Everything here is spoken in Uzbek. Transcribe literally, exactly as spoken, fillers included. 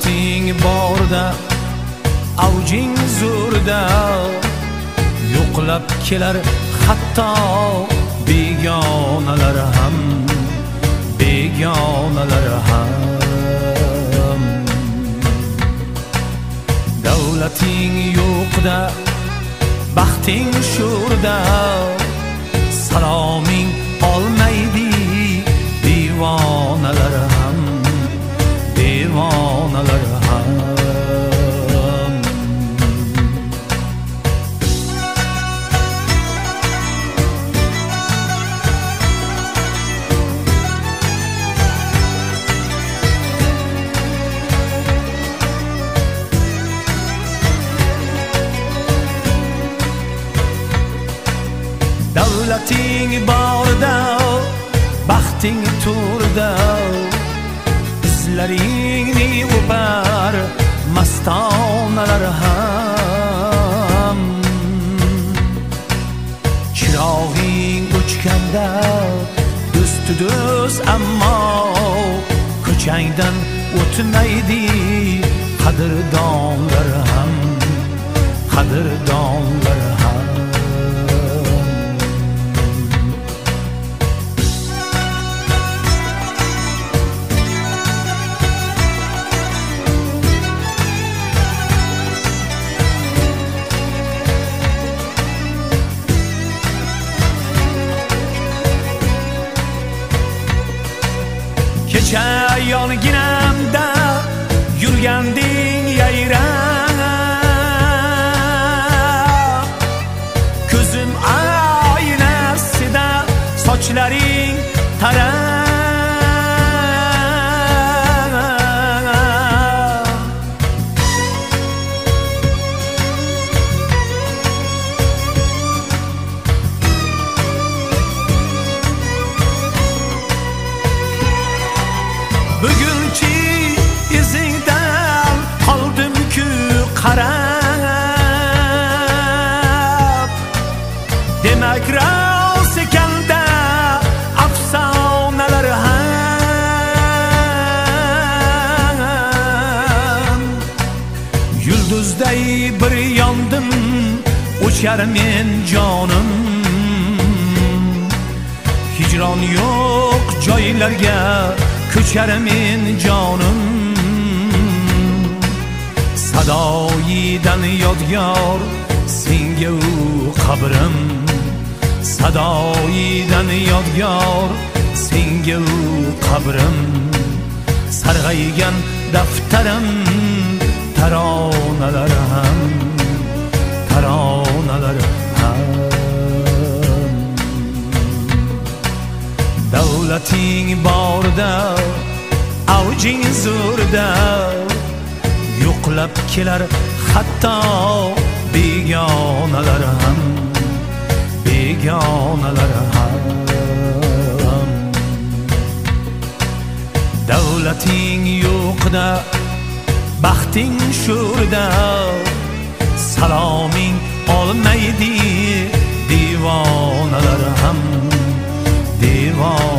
Davlating borda, avjing zo'rda, yo'qlab kelar hatto begonalar ham, begonalar ham. Davlating yo'qda, baxting sho'rda, saloming olmaydi devonalar ham, devonalar ham. Davlating borda, baxting to'rda, izlaringni o'par mastonalar ham. Chirog'ing o'chganda do'stu do'st, ammo ko'changdan o'tmaydi qadrdonlar ham, qadrdonlar ham. Kecha yonginamda yurganding yayrab, ko'zim oynasida sochlaring tarab. Bugunchi izingdan qoldim-ku qarab, demak rost ekanda afsonalar ham. Yulduzday bir yondim, o'char men jonim, hijron yo'q joylarga ko'char men jonim. Sadoyidan yodgor senga u qabrim, sadoyidan yodgor senga u qabrim. Sarg'aygan daftarim taronalar ham, taronalar ham. Davlating borda, avjing zo'rda, yo'qlab kelar hatto begonalar ham, begonalar ham. Davlating yo'qda, baxting sho'rda, saloming olmaydi devonalar ham, devonalar